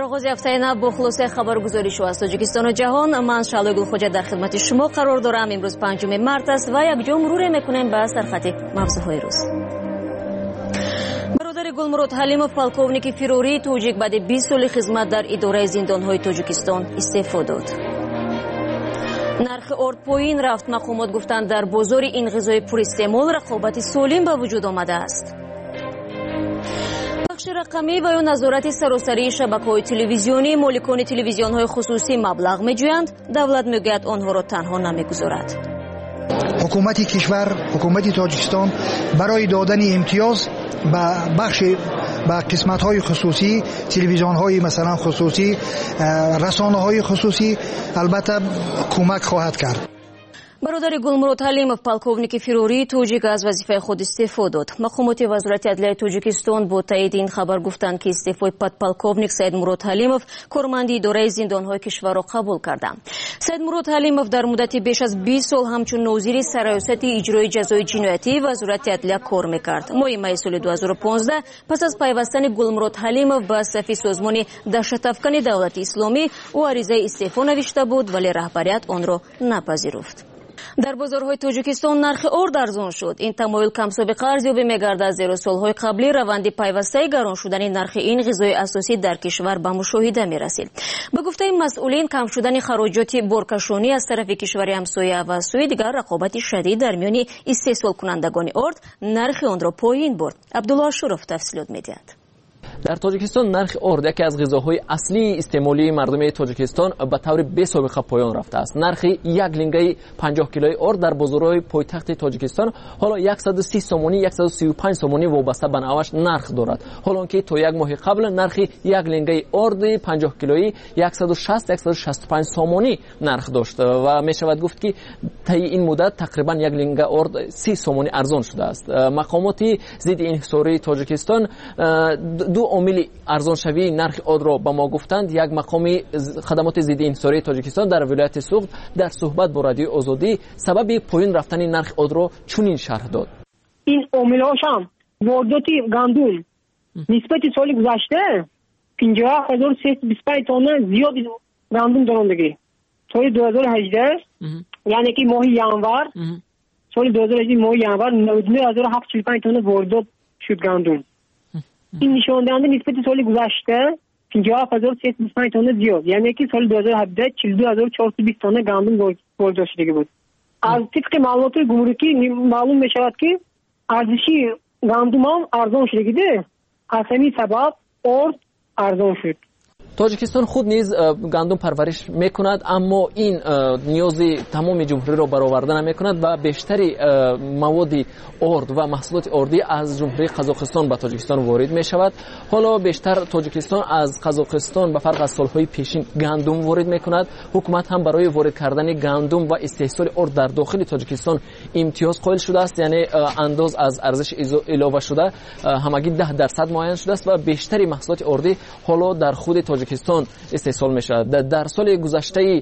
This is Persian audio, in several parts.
در آغاز هفته نو با خلاصه خبرگزاری شو از تاجیکستان و جهان، من شعله گلخوجه در خدمت شما قرار دارم. امروز 5 مارس است و یک جا مرور میکنیم به سرخط موضوعهای روز. برادر گلمرود حلیموف پالکوونیک فیروری توجیک بعد 20 سال خدمت در اداره زندانهای تاجیکستان استعفا داد. نرخ آرد پایین رفت. مقامات گفتند در بازار این غذای پر استعمال رقابت سالم به وجود آمده است. بخش رقمی و یا نظارت سراسری شبکه‌های تلویزیونی مالکان تلویزیون‌های خصوصی مبلغ می‌جویند، دولت میگوید آنها را تنها نمی‌گذارد. حکومت کشور، حکومت تاجیکستان برای دادن امتیاز به قسمت‌های خصوصی، تلویزیون‌های مثلا خصوصی، رسانه‌های خصوصی البته کمک خواهد کرد. برادر گلمرود حلیموف پالکوونیک فیروری توجیک از وظیفه خود استعفا داد. مقامات وزارت عدلیه تاجیکستان با تایید این خبر گفتند که استعفای پالکوونیک سید مراد حلیموف کارمند اداره زندان‌های کشور را قبول کردند. سید مراد حلیموف در مدت بیش از 20 سال همچون ناظر سرایست اجرای جزای جنایتی وزارت عدلیه کار می‌کرد. ماه می سال 2015 پس از پیوستن گلمرود حلیموف به صف سازمان دهشت‌افکن دولت اسلامی او عریضه استعفا نوشته بود، ولی رهبریت آن را نپذیرفت. در بازارهای تاجیکستان نرخ آرد ارزان شد. این تمایل کم سابقه ارزیابی می‌گردد، زیرا سالهای قبلی روند پیوسته گران شدن نرخ این غذای اساسی در کشور به مشاهده می‌رسید. به گفته مسئولین، کم شدن خراجات بارکشانی از طرف کشور همسایه و سوی دیگر رقابت شدید در میان استحصال کنندگان آرد نرخ آن را پایین برد. عبدالله شرف تفصیلات می‌دهد. در تاجیکستان نرخ آرد یکی از غذاهای اصلی استعمالی مردم تاجیکستان به طور بی سابقه پایان رفته است. نرخ یک لنگه 50 کیلویی آرد در بازارهای پایتخت تاجیکستان حالا 130 سومانی 135 سومانی وابسته به نوعش نرخ دارد، حالا که تا یک ماه قبل نرخ یک لنگه آرد 50 کیلویی 160 165 سومانی نرخ داشت و می شود گفت که طی این مدت تقریبا یک لنگه آرد 30 سومانی ارزان شده است. مقامات ضد انحصاری تاجیکستان دو عامل ارزان شوی نرخ آرد را به ما گفتند. یک مقام خدمات ضد انحصاری تاجیکستان در ولایت سوخت در صحبت با رادیو آزادی سبب پایین رفتن نرخ آرد را چنین شرح داد. این عامل‌هاش هم واردات گندم نسبت سال گذشته 50325 تن زیاد گندم دارندگی سال 2018 یعنی که ماه ینور سال 2018 ماه ینور 99745 تن واردات شد گندم. این نشان دهنده نسبت سال گذشته 50325 تن زیاد، یعنی که سال 2017 42420 تن گندم واردات شده بود. از طبق معلومات گمرکی معلوم می شود که ارزش گندم هم ارزان شده، از همین سبب آرد ارزان شد. تاجیکستان خود نیز گندم پرورش میکند، اما این نیاز تمام جمهوری را برآورده نمیکند و بیشتری مواد آرد و محصولات آردی از جمهوری قزاقستان به تاجیکستان وارد می شود. حالا بیشتر تاجیکستان از قزاقستان به فرق از سالهای پیشین گندم وارد میکند. حکومت هم برای وارد کردن گندم و استحصال آرد در داخل تاجیکستان امتیاز قائل شده است، یعنی انداز از ارزش اضافه شده همگی 10% معین شده است و بیشتری محصولات آردی حالا در خود تاجیکستان استحصال می شود. در سال گذشته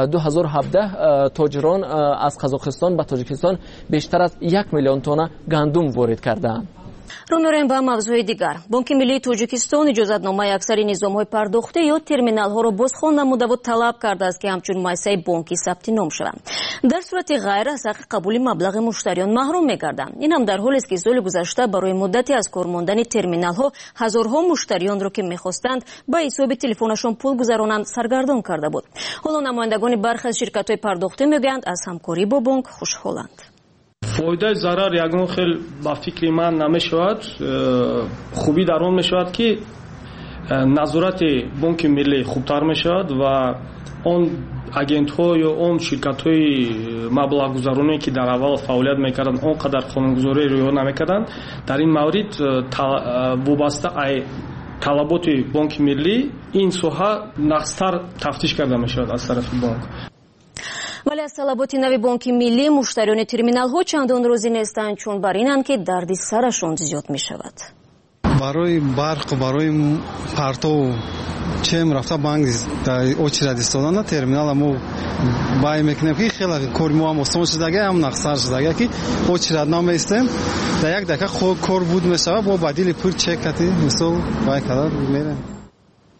2017 تاجران از قزاقستان به تاجیکستان بیشتر از 1 میلیون تن گندم وارد کردند. رو میریم به موضوع دیگر. بانک ملی تاجیکستان اجازتنامه اکثر نظام‌های پرداخته یا ترمینال‌ها را بازخوان نموده و طلب کرده است که همچون مؤسسه بانکی ثبت نام شوند. در صورت غیر از حق قبول مبلغ مشتریان محروم می‌گردند. این هم در حالی است که سال گذشته برای مدتی از کار ماندن ترمینال‌ها هزارها مشتریان را که می‌خواستند به حساب تلفنشان پول گذرانند سرگردان کرده بود. حالا نمایندگان برخی از شرکت‌های پرداخته می‌گویند از همکاری با بانک خوشحالند. فایده ضرر یگان خیلی با فکر من نمیشود. خوبی در اون میشود که نظارت بانک ملی خوبتر میشود و اون اجنت ها یا اون شرکت های مبلغ گذارانی که در اول فعالیت میکردن اونقدر قانونگذاری رعایت نمیکردن، در این مورد وابسته طلبات بانک ملی این سوحه نقصتر تفتیش کرده میشود از طرف بانک. ولی از طلبات نوی بانک ملی مشتریان ترمینال ها چندان راضی نیستند، چون بر اینند که دردی سرشون زیاد می شود. برای برق، برای پرتو چم رفته بانک در очередь ایستادن ترمینال ما بای میکنیم که خیلی کار ما هم آسان شده، هم نقصر شده که очередь نمیستیم در یک دقیقه کار بود میشه با بدیل پول چک کردی مثلا بای کردن میره.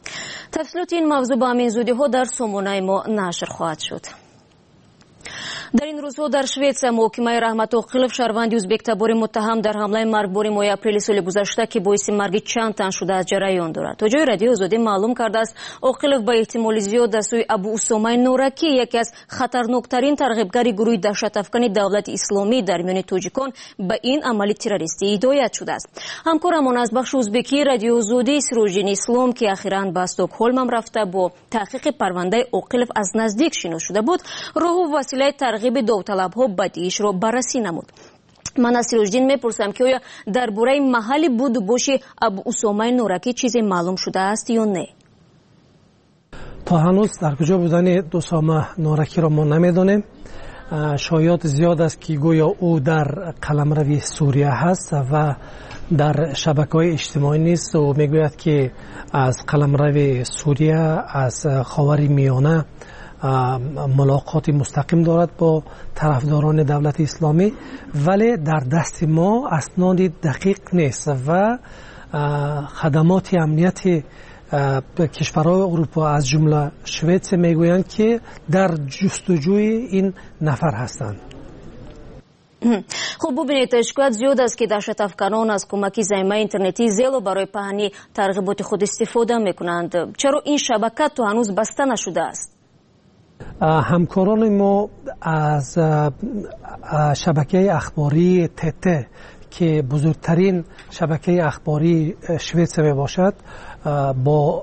تفصیلات این موضوع با همین زودی ها در سامانه ما نشر خواهد شد. در این روزها در شویتسیا محکمه رحمت اوقیلوف شهروندی ازبک تبار متهم در حمله مرگباری ماه اپریل سال گذشته که باعث مرگ چند تن شده از جریان دارد. توجه رادیو آزادی معلوم کرده است اوقیلوف با احتمال زیاد از سوی ابو اسامه نورکی یکی از خطرناکترین ترغیبگری گروه دهشت‌افکن دولت اسلامی در میان تاجیکان به این عمل تروریستی هدایت شده است. همکارمان از بخش ازبکی رادیو آزادی سروجین اسلام که اخیراً به استکهلم هم رفته با تحقیق پرونده اوقیلوف از نزدیک شناخته شده بود راه و وسیله ترغیب داوطلب‌ها بدیش را بررسی نمود. من از سروجین میپرسم که آیا درباره محل بود و باش ابو اسامه نورکی چیزی معلوم شده است یا نه؟ تا هنوز در کجا بودن اسامه نورکی را ما نمیدانیم. شایعات زیاد است که گویا او در قلمرو سوریه هست و در شبکه‌های اجتماعی نیست و میگوید که از قلمرو سوریه از خاور میانه ملاقات مستقیم دارد با طرفداران دولت اسلامی، ولی در دست ما اسناد دقیق نیست و خدمات امنیتی کشورهای اروپا از جمله شویتسیا میگویند که در جستجوی این نفر هستند. خب ببینید اشکالات زیاد است که دهشت‌افکنان از کمک زایمه اینترنتی زیلو برای پهنی ترغیبات خود استفاده میکنند. چرا این شبکه تو هنوز بسته نشده است؟ همکاران ما از شبکه اخباری تته که بزرگترین شبکه اخباری شویتسیا می باشد با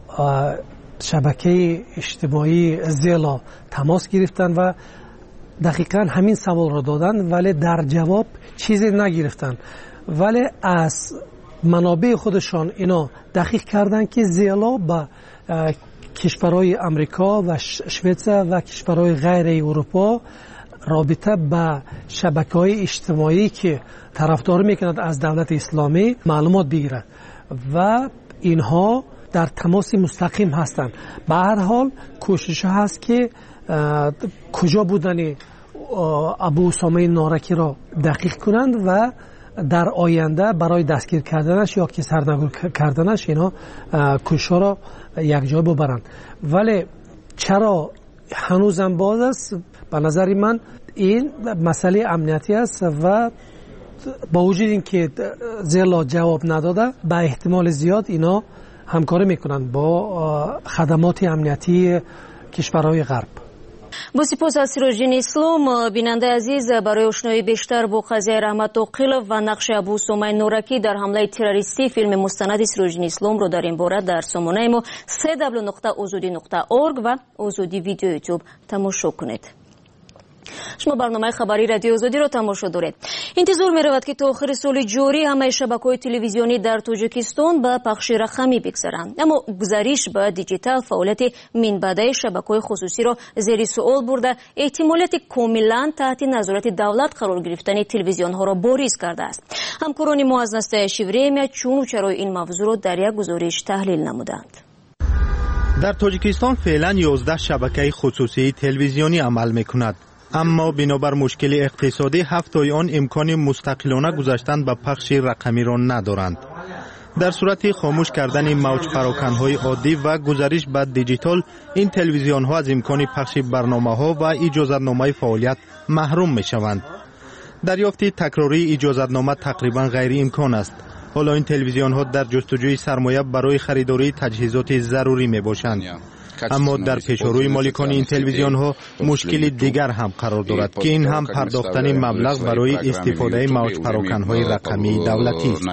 شبکه اجتماعی زیلا تماس گرفتن و دقیقا همین سوال را دادن ولی در جواب چیزی نگرفتن، ولی از منابع خودشان اینا دقیق کردن که زیلا با کشورهای امریکا و شویتسیا و کشورهای غیر اروپا رابطه به شبکه‌های اجتماعی که طرفداری میکنند از دولت اسلامی معلومات بگیرند و اینها در تماس مستقیم هستند. به هر حال کوشش هست که کجا بودن ابو اسامه نورکی را دقیق کنند و در آینده برای دستگیر کردنش یا که سرنگون کردنش اینا کوشش را یک جای ببرند. ولی چرا هنوزم باز است؟ به نظر من این مسئله امنیتی است و با وجود اینکه زیلا جواب نداده به احتمال زیاد اینا همکاری میکنند با خدمات امنیتی کشورهای غرب. با سپاس از سروجین اسلام. بیننده عزیز، برای آشنایی بیشتر با قضیه رحمت اوقیلوف و نقش ابو اسامه نورکی در حمله تروریستی فیلم مستند سروجین اسلام رو در این باره در سامانه ما www.azodi.org و آزادی ویدیو یوتیوب تماشا کنید. شما برنامه خبری رادیو آزادی را تماشا دارید. انتظار می رود که تا آخر سال جاری همه شبکه‌های تلویزیونی در تاجیکستان به پخش رقمی بگذارند، اما گزارش به دیجیتال فعالیت منبع شبکه‌های خصوصی را زیر سوال برده احتمالیت کاملا تحت نظارت دولت قرار گرفتن تلویزیون‌ها را بارز کرده است. همکاران ما از نستایش شیوری چون و چرای این موضوع را در یک گزارش تحلیل نمودند. در تاجیکستان فعلا 11 شبکه خصوصی تلویزیونی عمل می‌کند، اما بنابر مشکل اقتصادی 7 تای آن امکان مستقلانه گذاشتن به پخش رقمی را ندارند. در صورت خاموش کردن موج پراکنهای عادی و گذارش به دیجیتال، این تلویزیون ها از امکان پخش برنامه ها و اجازتنامه فعالیت محروم می شوند. دریافت تکراری اجازتنامه تقریبا غیر امکان است. حالا این تلویزیون ها در جستجوی سرمایه برای خریداری تجهیزات ضروری می باشند. اما در پیشروی مالکان این تلویزیون ها مشکل دیگر هم قرار دارد که این هم پرداختن مبلغ برای استفاده موج پراکنهای رقمی دولتی است.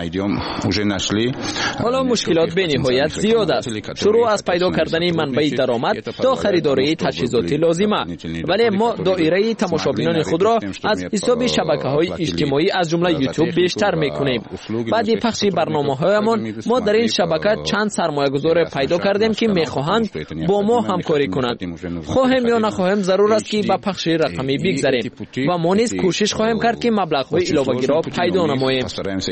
حالا مشکلات به نهایت زیاد است، شروع از پیدا کردن منبع درآمد تا خریداری تجهیزات لازمه، ولی ما دایره تماشابینان خود را از حساب شبکه‌های اجتماعی از جمله یوتیوب بیشتر می‌کنیم. بعد پخش برنامه‌هایمان ما در این شبکه چند سرمایه‌گذار پیدا کردیم که می‌خواهند با ما همکاری کنند. خواهیم یا نخواهیم ضرور است که به پخش رقمی بگذاریم و ما نیز کوشش خواهیم کرد که مبلغ‌های علاوه‌ای را پیدا نماییم.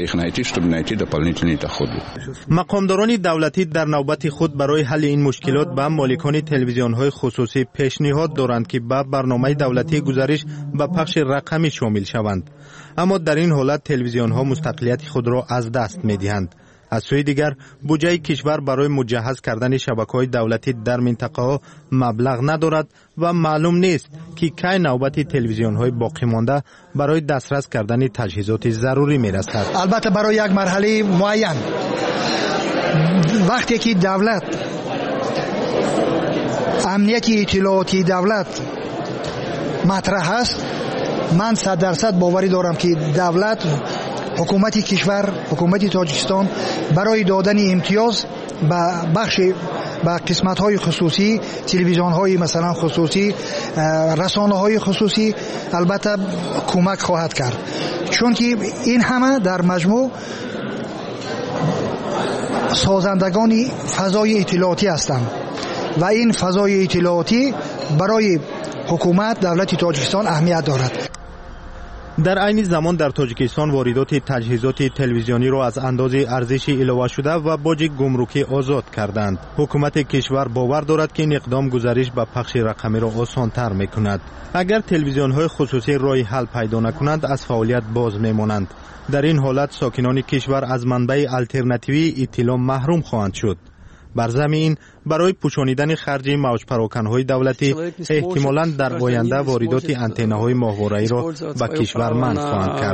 مقامداران دولتی در نوبت خود برای حل این مشکلات به مالکان تلویزیون‌های خصوصی پیشنهاد دارند که به برنامه دولتی گزارش به پخش رقمی شامل شوند، اما در این حالت تلویزیون‌ها مستقلیت خود را از دست می‌دهند. از سوی دیگر بودجه کشور برای مجهز کردن شبکه‌های دولتی در منطقه مبلغ ندارد و معلوم نیست که کی نوبت تلویزیون‌های باقی مانده برای دسترس کردن تجهیزات ضروری میرسد. البته برای یک مرحله معین وقتی که دولت امنیت اطلاعاتی دولت مطرح است، من 100% باوری دارم که دولت، حکومت کشور، حکومت تاجیکستان برای دادن امتیاز به قسمت‌های خصوصی، تلویزیون‌های مثلا خصوصی، رسانه‌های خصوصی البته کمک خواهد کرد، چون که این همه در مجموع سازندگان فضای اطلاعاتی هستند و این فضای اطلاعاتی برای حکومت دولت تاجیکستان اهمیت دارد. در عین زمان در تاجیکستان واردات تجهیزات تلویزیونی را از اندازه ارزش علاوه شده و باج گمرکی آزاد کردند. حکومت کشور باور دارد که این اقدام گزارش به پخش رقمی را آسان‌تر می‌کند. اگر تلویزیون‌های خصوصی راه حل پیدا نکنند از فعالیت باز می‌مانند. در این حالت ساکنان کشور از منبع الترناتیوی اطلاع محروم خواهند شد. بر ضمن برای پوشانیدن خرج موج پراکن‌های دولتی احتمالاً در آینده واردات آنتن‌های ماهواره‌ای را به کشور منع خواهند کرد.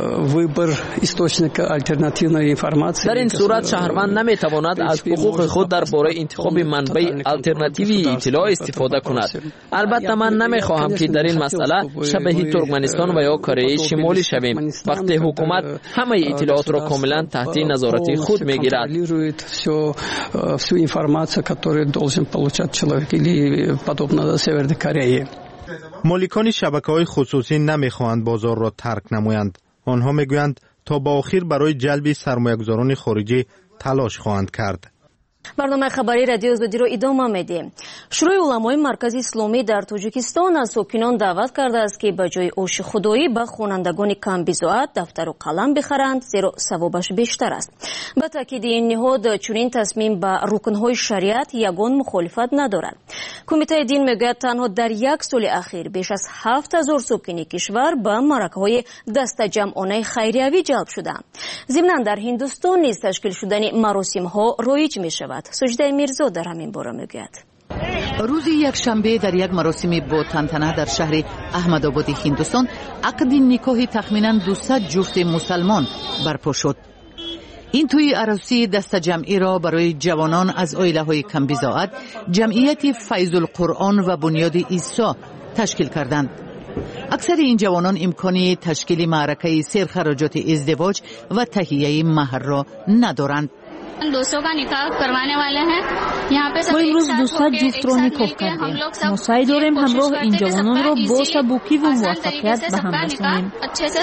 در این صورت شهروند نمی‌تواند از حقوق خود درباره انتخاب منبع الترناتیوی اطلاع استفاده کند. البته من نمی‌خواهم که در این مسئله شبیه ترکمنستان و یا کره شمالی شویم، وقتی حکومت همه اطلاعات را کاملاً تحت نظارت خود می‌گیرد. всю информацию, которую должен получать человек или подобно Северной Корее. مالکان شبکه‌های خصوصی نمی‌خواهند بازار را ترک نمایند. آنها می‌گویند تا با آخر برای جلب سرمایه‌گذاران خارجی تلاش خواهند کرد. برنامه خبری رادیو آزادی رو ادامه میدیم. شورای علمای مرکز اسلامی در تاجیکستان از ساکنان دعوت کرده است که به جای آش خدایی به خوانندگان کم بی‌زائد دفتر و قلم بخرند، زیرا ثوابش بیشتر است. به تاکید این نهاد چنین تصمیم به رکنهای شریعت یگان مخالفت ندارد. کمیته دین میگوید تنها در یک سال اخیر بیش از 7000 ساکن کشور به معرکه‌های دست جمعانه خیریوی جلب شدند. ضمن در هندوستان نیز تشکیل شدن مراسم‌ها رایج می‌شود. سجده میرزا در همین باره میگوید. روز یک شنبه در یک مراسم با تنتنه در شهر احمدآباد هندوستان عقد نکاح تخمینا 200 جفت مسلمان برپا شد. این توی عروسی دست جمعی را برای جوانان از عائله‌های کم بی‌زائد جمعیت فیض القرآن و بنیاد عیسی تشکیل کردند. اکثر این جوانان امکانی تشکیل معرکه سرخراجات ازدواج و تهیه مهر را ندارند. ما امروز 200 جفت را نکاح کردیم. ما سعی داریم همراه این جوانان را با سبکی و موفقیت به هم رسانیم.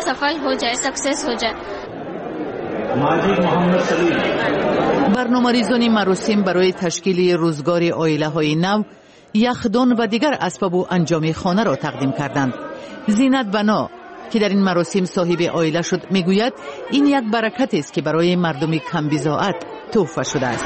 برنامه‌ریزان مراسم برای تشکیل روزگار عائله‌های نو یخدان و دیگر اسباب و انجام خانه را تقدیم کردند. زینت بنا که در این مراسم صاحب عائله شد میگوید این یک برکت است که برای مردم کم بی‌زائد تحفه شده است.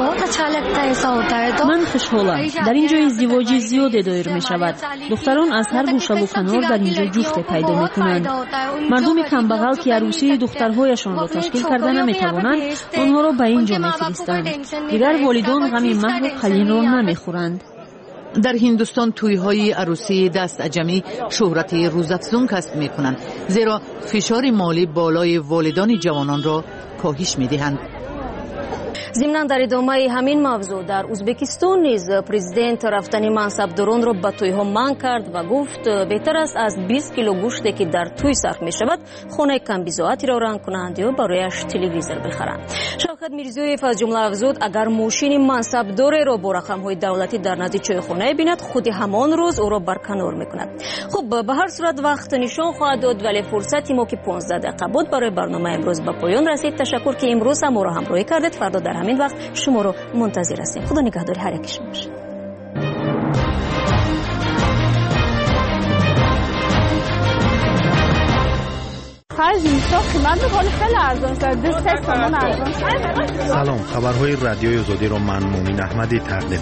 من خوشحالم. در اینجا ازدواج زیاد دایر می شود. دختران از هر گوشه و کنار در اینجا جفت پیدا می کنند. مردم کم بغل که عروسی دخترهایشان را تشکیل کرده نمی توانند آنها را به اینجا می فرستند. دیگر والدان غم مهر و قلین را نمی خورند. در هندوستان توی‌های عروسی دست عجمی شهرت روزافزون کسب می‌کنند، زیرا فشار مالی بالای والدان جوانان را کاهش می‌دهند. ضمن در ادامه همین موضوع در ازبکستان نیز پرزیدنت رفتن منصبداران را به توی‌ها منع کرد و گفت بهتر است از 20 کیلو گوشتی که در توی صرف می شود خانه کم بی‌زائدی را رنگ کنند یا برایش تلویزیون بخرند. شوکت میرزیویف از جمله افزود اگر ماشین منصبدار را با رقم‌های دولتی در نزد چایخانه بیند خود همان روز او را برکنار می‌کند. خب به هر صورت وقت نشان خواهد داد، ولی فرصتی ما که 15 دقیقه بود برای برنامه امروز به پایان رسید. تشکر که امروز ما را همراهی کردید. فردا در همین وقت شما رو منتظر هستیم. خدا نگهدار هر یک شما باشید. خرج نیست. قیمت خیلی خیلی ارزان شده. 2 تومن ارزان شده. سلام، خبرهای رادیوی آزادی را من مومن احمدی تقدیم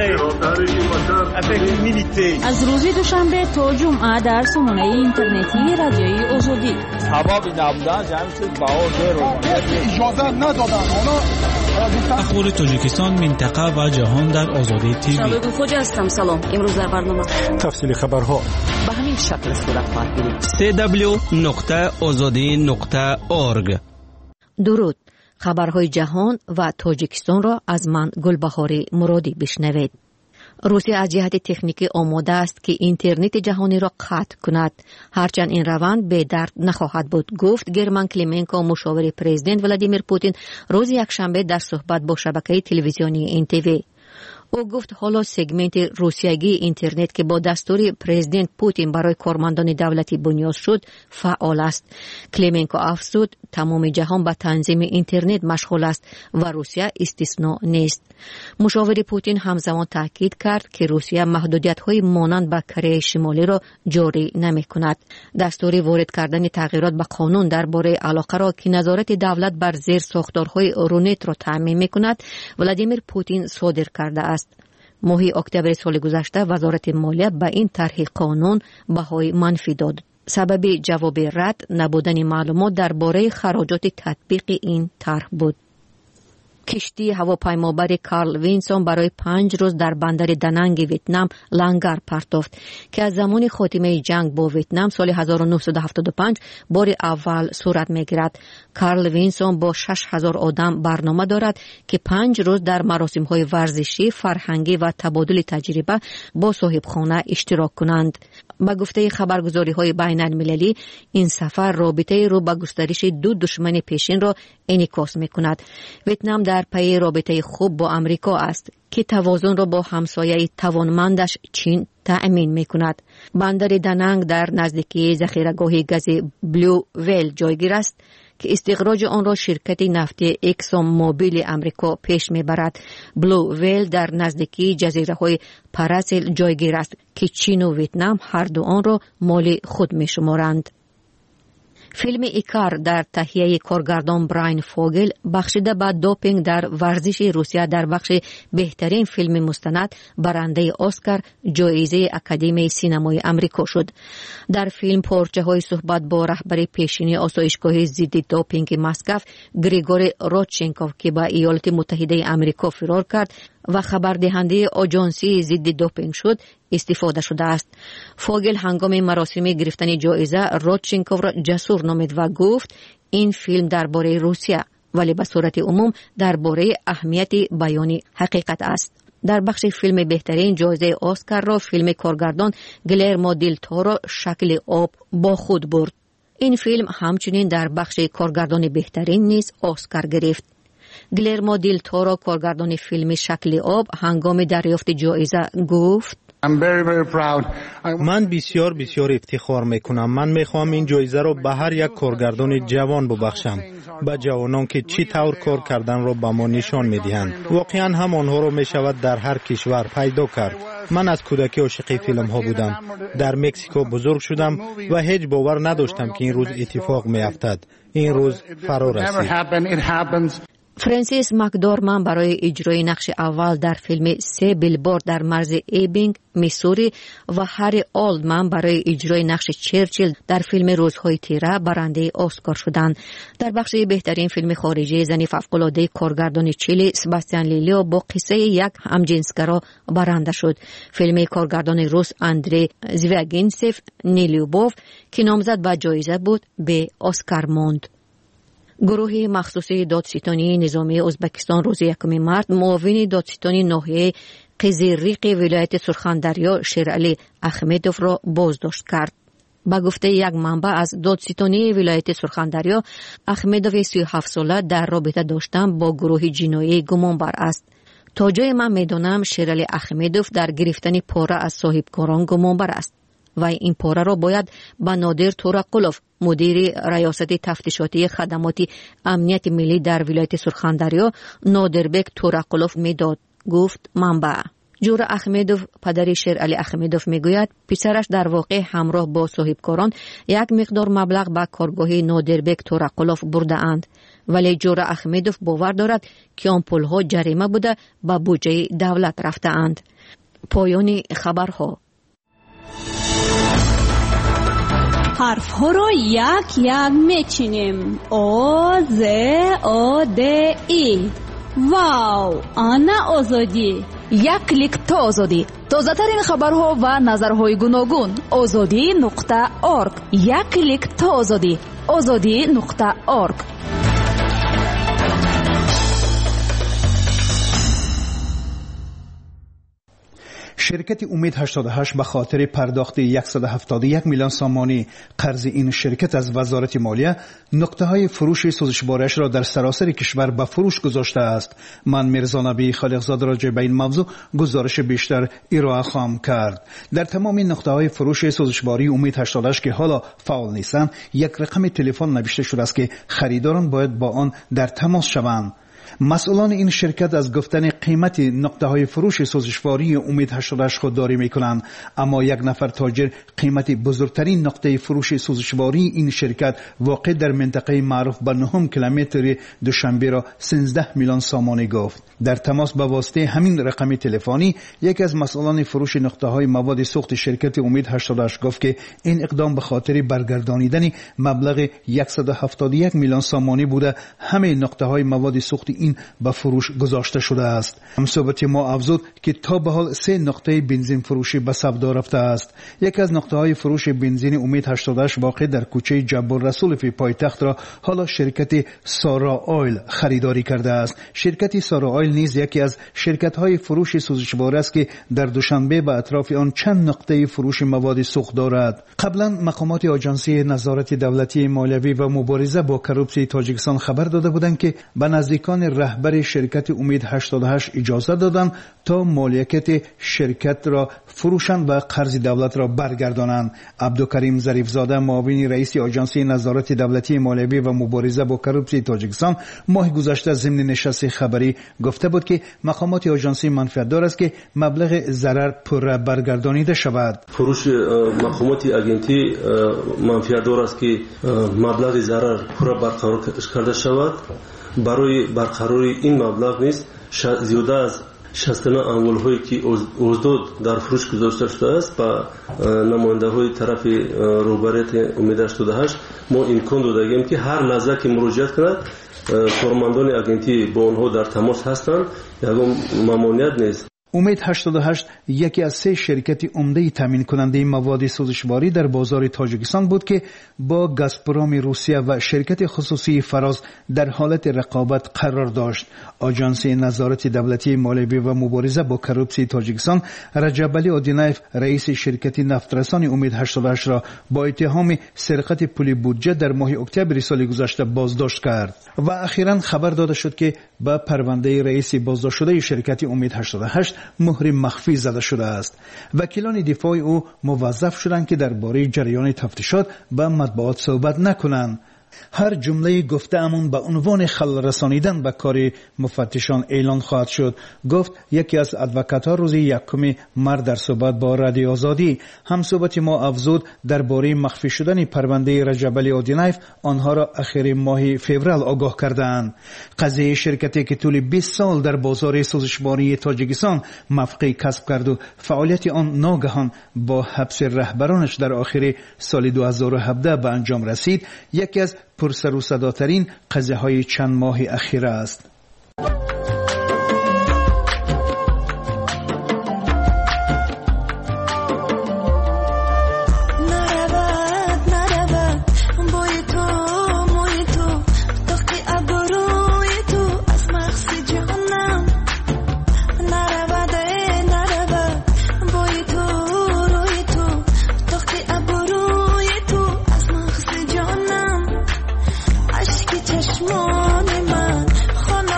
می‌کنم. از روز دوشنبه تا جمعه در سامانه اینترنتی رادیوی آزادی. هوا نبودن جمع شد بهار اجازه ندادن. اخبار تاجیکستان، منطقه و جهان در آزادی تیوی. شباب خوش هستم. سلام. امروز در برنامه تفصیل خبرها به همین شکل صورت خواهد گرفت. www.azadi.org. درود. خبرهای جهان و تاجیکستان را از من گلبهاری مرادی بشنوید. روسیه از جهت تکنیکی آماده است که اینترنت جهانی را قطع کند، هرچند این روند به درد نخواهد بود، گفت گرمان کلیمنکو، مشاور پرزیدنت ولادیمیر پوتین روز یکشنبه در صحبت با شبکه تلویزیونی NTV. او گفت حالا سگمنت روسیایی اینترنت که با دستور پرزیدنت پوتین برای کارمندان دولتی بنیاد شد فعال است. کلیمنکو افزود تمام جهان با تنظیم اینترنت مشغول است و روسیه استثنا نیست. مشاور پوتین همزمان تاکید کرد که روسیه محدودیت‌های مانند به کره شمالی را جاری نمی‌کند. دستور وارد کردن تغییرات به قانون درباره علاقه را که نظارت دولت بر زیر ساختارهای رونت را تضمین می‌کند ولادیمیر پوتین صادر کرده است. ماه اکتبر سال گذشته وزارت مالیه به این طرح قانون بهای منفی داد. سبب جواب رد نبودن معلومات درباره خراجات تطبیق این طرح بود. کشتی هواپیمابر کارل وینسون برای 5 روز در بندر دننگ ویتنام لنگر پرتافت که از زمان خاتمه جنگ با ویتنام سال 1975 بار اول صورت می‌گیرد. کارل وینسون با 6000 آدم برنامه دارد که 5 روز در مراسم‌های ورزشی، فرهنگی و تبادل تجربه با صاحبخانه اشتراک کنند. با گفته خبرگزاری‌های بین‌المللی این سفر رابطه رو با گسترش دو دشمن پیشین را انعکاس می‌کند. ویتنام در پی رابطه خوب با آمریکا است که توازن را با همسایه توانمندش چین تأمین می‌کند. بندر دننگ در نزدیکی ذخیره‌گاه گاز بلو ویل جایگیر است که استخراج آن را شرکت نفتی اکسون موبیل آمریکا پیش می‌برد. بلو ویل در نزدیکی جزیره‌های پاراسل جایگیر است که چین و ویتنام هر دو آن را مال خود می‌شمارند. فیلم ایکار در تهیه کارگردان براین فوگل بخشیده به دوپینگ در ورزش روسیه در بخش بهترین فیلم مستند برنده اسکار جایزه اکادمی سینمای آمریکا شد. در فیلم پارچه‌های صحبت با رهبر پیشینی آسایشگاه ضد دوپینگ مسکو گریگور روتچنکوف که به ایالات متحده آمریکا فرار کرد و خبردهنده آژانسی ضد دوپینگ شد استفاده شده است. فوگل هنگام مراسم گرفتن جایزه روتچنکوف را جسور نامید و گفت این فیلم درباره روسیه ولی به صورت عموم درباره اهمیت بیان حقیقت است. در بخش فیلم بهترین جایزه اسکار را فیلم کارگردان گلرمو دل تورو شکل آب با خود برد. این فیلم همچنین در بخش کارگردان بهترین نیز اسکار گرفت. گلرمو دل تورو کارگردان فیلم شکل آب هنگام دریافت جایزه گفت من بسیار افتخار میکنم. من میخوام این جایزه را به هر یک کارگردان جوان ببخشم، به جوانان که چی طور کار کردن را به ما نشان میدهند. واقعا هم آنها را میشود در هر کشور پیدا کرد. من از کودکی عاشق فیلم ها بودم. در مکزیکو بزرگ شدم و هیچ باور نداشتم که این روز اتفاق میافتد. این روز فرا رسید. فرانسیس مکدورمن برای اجرای نقش اول در فیلم 3 بیلبورد در مرز ایبینگ، میسوری و هری اولدمن برای اجرای نقش چرچیل در فیلم روزهای تیره برنده اسکار شدند. در بخش بهترین فیلم خارجی زن فوق‌العاده کارگردان چیلی سباستیان لیلیو با قصه یک همجنسگرا برنده شد. فیلم کارگردان روس اندری زویاگینسف نیلیوبوف که نامزد به جایزه بود به اسکار ماند. گروه مخصوصی دادستانی نظامی ازبکستان روز 1 مارس معاون دادستانی ناحیه قزیریق ولایت سرخندریا شیرعلی احمدوف را بازداشت کرد. با گفته یک منبع از دادستانی ولایت سرخندریا، احمدوف 37 ساله در رابطه داشتن با گروه جنایی گمانبر است. تا جای من میدانم شیرعلی احمدوف در گرفتن پاره از صاحبکاران گمانبر است و این پاره را باید به نادر تورقلوف مدیر ریاست تفتیشاتی خدمات امنیت ملی در ولایت سرخندریا نادربک تورقلوف میداد، گفت منبع. جورا احمدوف پدر شیر علی احمدوف میگوید پسرش در واقع همراه با صاحبکاران یک مقدار مبلغ به کارگاه نادربک توراقلوف برده اند، ولی جورا احمدوف باور دارد که آن پولها جریمه بوده به بودجه دولت رفته اند. پایان خبرها. حرف ها را یک یک میچینیم. او ز او د ای. واو، آنا آزادی. یک کلیک تا آزادی. تازه ترین خبرها و نظرهای گوناگون. azadi.org. یک کلیک تا آزادی. azadi.org. شرکت امید 88 به خاطر پرداخت 171 میلیون سامانی قرض این شرکت از وزارت مالیه نقطه‌های فروش سوزشوارش را در سراسر کشور به فروش گذاشته است. من میرزا نبی خالقزاد راجع به این موضوع گزارش بیشتر ارائه خواهم کرد. در تمام نقطه‌های فروش سوزشواری امید 88 که حالا فعال نیستند یک رقم تلفن نوشته شده است که خریداران باید با آن در تماس شوند. مسئولان این شرکت از گفتن قیمت نقطه‌های فروش سوزشواری امید 88 خودداری می‌کنند، اما یک نفر تاجر قیمت بزرگترین نقطه فروش سوزشواری این شرکت واقع در منطقه معروف به 9 کیلومتر دوشنبه را 13 میلیون سامانی گفت. در تماس با واسطه همین رقم تلفنی یکی از مسئولان فروش نقطه‌های مواد سوخت شرکت امید 88 گفت که این اقدام به خاطر برگردانیدن مبلغ 171 میلیون سامانی بوده همه نقطه‌های مواد سوخت این به فروش گذاشته شده است. همصحبت ما افزود که تا به حال 3 نقطه بنزین فروشی به سبدا رفته است. یکی از نقطه‌های فروش بنزین امید 88 واقع در کوچه جبار رسول فی پایتخت را حالا شرکت سارا آیل خریداری کرده است. شرکت سارا آیل نیز یکی از شرکت‌های فروش سوزشوار است که در دوشنبه به اطراف آن چند نقطه فروش مواد سوخت دارد. قبلا مقامات آژانسی نظارت دولتی مالیوی و مبارزه با کروپسی تاجیکستان خبر داده بودند که به نزدیکان رهبر شرکت امید 88 اجازه دادند تا مالکیت شرکت را فروشند و قرض دولت را برگردانند. عبدالکریم ظریفزاده معاون رئیس آژانسی نظارت دولتی مالیوی و مبارزه با کروپسی تاجیکستان ماه گذشته ضمن نشست خبری گفته بود که مقامات آژانسی منفعت دار است که مبلغ ضرر پر برگردانیده شود. فروش مقامات آژانسی منفعت دار است که مبلغ ضرر پر برقرار کرده شود. برای برقراری این مبلغ نیست زیاده از 69 اموال‌هایی که اوزداد در فروش گذاشته شده است با نماینده‌های طرف روبرت امید 88 ما امکان دادیم که هر لحظه که مراجعت کند کارمندان آژانسی با آنها در تماس هستند، یگان ممانعت نیست. امید 88 یکی از 3 شرکت عمده تامین کننده مواد سوزشواری در بازار تاجیکستان بود که با گازپروم روسیه و شرکت خصوصی فراز در حالت رقابت قرار داشت. آژانس نظارت دولتی مالیوی و مبارزه با کروپسی تاجیکستان رجب علی اودینایف رئیس شرکت نفترسان امید 88 را با اتهام سرقت پول بودجه در ماه اکتبر سال گذشته بازداشت کرد و اخیراً خبر داده شد که با پرونده رئیس بازداشت شده شرکت امید 88 مهر مخفی زده شده است. وکیلان دفاع او موظف شدند که درباره جریان تفتیشات با مطبوعات صحبت نکنند. هر جمله گفته‌امون به عنوان خلل رسانیدن به کار مفتشان اعلان خواهد شد، گفت یکی از ادوکات‌ها روز 1 مارس در صحبت با رادیو آزادی. همصحبت ما افزود درباره مخفی شدن پرونده رجب علی اودینایف آنها را اخیر ماه فوریه آگاه کردند. قضیه شرکتی که طول 20 سال در بازار سوزشواری تاجیکستان موقع کسب کرد و فعالیت آن ناگهان با حبس رهبرانش در آخر سال 2017 به انجام رسید، یکی از پرسر و صداترین قضیه های چند ماه اخیر است. چشمان من خانه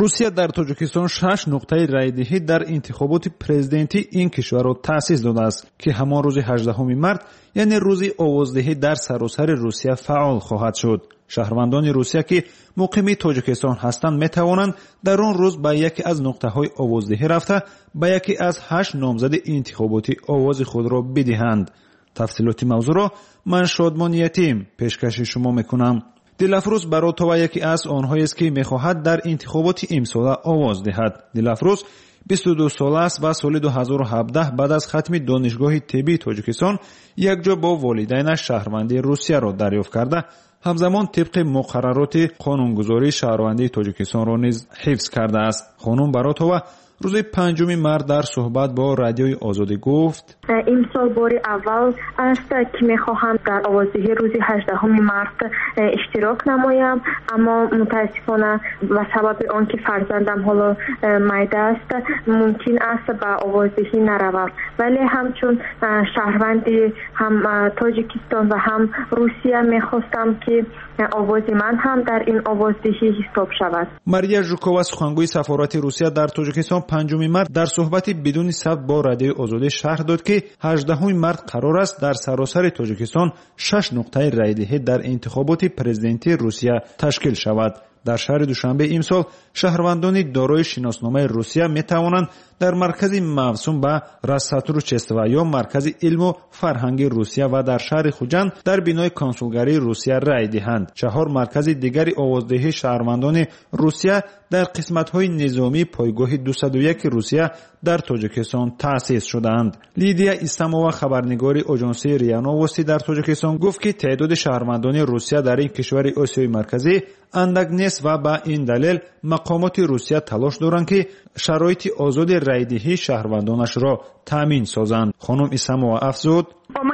روسیه در تاجیکستان 6 نقطه رایدهی در انتخابات پرزیدنتی این کشور را تأسیس داده است که همان روز 18 مارت یعنی روز آوازدهی در سراسر روسیه فعال خواهد شد. شهروندان روسیه که مقیم تاجیکستان هستند می توانند در آن روز به یکی از نقطه‌های آوازدهی رفته به یکی از 8 نامزد انتخاباتی آواز خود را بدهند. تفصیلات موضوع را من شادمان یتیم پیشکش شما میکنم. دلافروز باروتووا یکی از آنهایی است که میخواهد در انتخابات امسال آواز دهد. دلافروز 22 ساله است و سال 2017 بعد از ختم دانشگاه طبی تاجیکستان یک جا با والدینش شهروندی روسیه را دریافت کرده همزمان طبق مقررات قانونگذاری شهروندی تاجیکستان را نیز حفظ کرده است. خانم باروتووا روز 5 مارت در صحبت با رادیوی آزادی گفت امسال بار اول است که میخواهم در آوازدهی روز 18 مارت اشتراک نمایم، اما متاسفانه به سبب آنکه فرزندم حالا میده است ممکن است به آوازدهی نروم، ولی همچون شهروندی هم تاجیکستان و هم روسیه میخواستم که آواز من هم در این آوازدهی حساب شود. ماریا ژوکووا سخنگوی سفارت روسیه در تاجیکستان 5 مارت در صحبتی بدون ثبت با رادیوی آزادی شرح داد که 18 مارت قرار است در سراسر تاجیکستان 6 نقطه رایدهی در انتخابات پرزیدنتی روسیه تشکیل شود. در شهر دوشنبه امسال شهروندان دارای شناسنامه روسیه می توانند در مرکز موسوم به راساتروچستوا یا مرکز علم و فرهنگ روسیه و در شهر خوجند در بینای کنسولگری روسیه رای دهند. 4 مرکز دیگر آوازدهی شهروندان روسیه در قسمت‌های نظامی پایگاه 201 روسیه در تاجیکستان تأسیس شدند. لیدیا اسلامووا خبرنگار آژانسی ریا نووستی در تاجیکستان گفت که تعداد شهروندان روسیه در این کشور آسیای مرکزی اندک نیست و به این دلیل مقامات روسیه تلاش دارند که شرایط آزاد رایدهی شهروندانش را تامین سازند. خانم اسلامووا افزود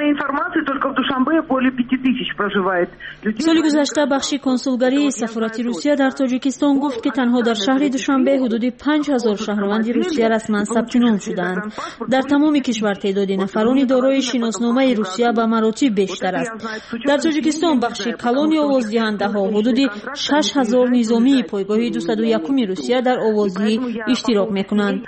سال گذشته بخش کنسولگری سفارت روسیه در تاجیکستان گفت که تنها در شهر دوشنبه حدود 5000 شهروند روسیه رسما ثبت نام شدند. در تمام کشور تعداد نفران دارای شناسنامه روسیه به مراتب بیشتر است. در تاجیکستان بخش کلان آوازدهنده ها حدود 6000 نظامی پایگاه 201 روسیه در آوازدهی اشتراک میکنند.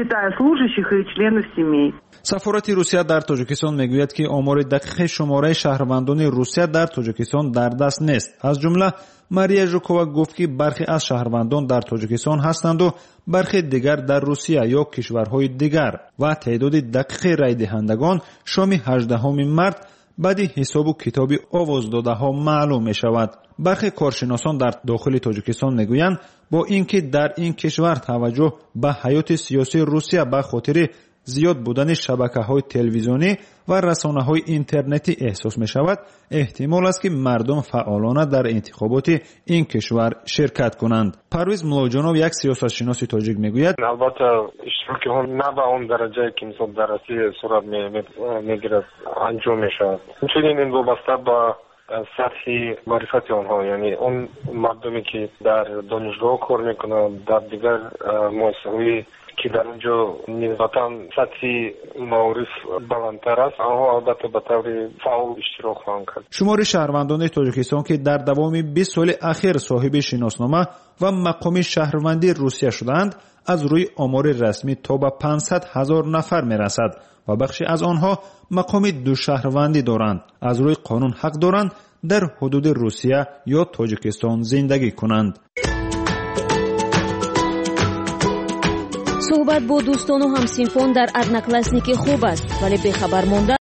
سفارت روسیه در تاجیکستان میگوید که آمار دقیق شماره شهروندان روسیه در تاجیکستان در دست نیست. از جمله ماریا ژوکووا گفت که برخی از شهروندان در تاجیکستان هستند و برخی دیگر در روسیه یا کشورهای دیگر و تعداد دقیق رای دهندگان شام 18 مارت بعد حساب و کتاب آواز داده ها معلوم می شود. برخی کارشناسان در داخل تاجیکستان میگویند با اینکه در این کشور توجه به حیات سیاسی روسیه به خاطر زیاد بودن شبکه‌های تلویزیونی و رسانه‌های اینترنتی احساس می‌شود، احتمال است که مردم فعالانه در انتخابات این کشور شرکت کنند. پرویز ملاجانov یک سیاستشناس تاجیک میگوید البته اشتراک ها نه به اون درجه که مثلا در روسیه صورت میگیرد انجام می‌شود. چنین این وابسته به سطح معرفت آنها، یعنی اون مردمی که در دانشگاه کار میکنند در دیگر مؤسسه‌های که در اونجا نسبتاً سطح معارف بلندتر است، آنها البته به طور فعال اشتراک خواهند کرد. شمار شهروندان تاجیکستان که در دوام 20 سال اخیر صاحب شناسنامه و مقام شهروندی روسیه شدند از روی آمار رسمی تا به 500,000 نفر میرسد و بخشی از آنها مقام دو شهروندی دارند. از روی قانون حق دارند در حدود روسیه یا تاجیکستان زندگی کنند. صحبت با دوستان و همسینفان در ادناکلاسنیکی خوب است، ولی بخبر مانده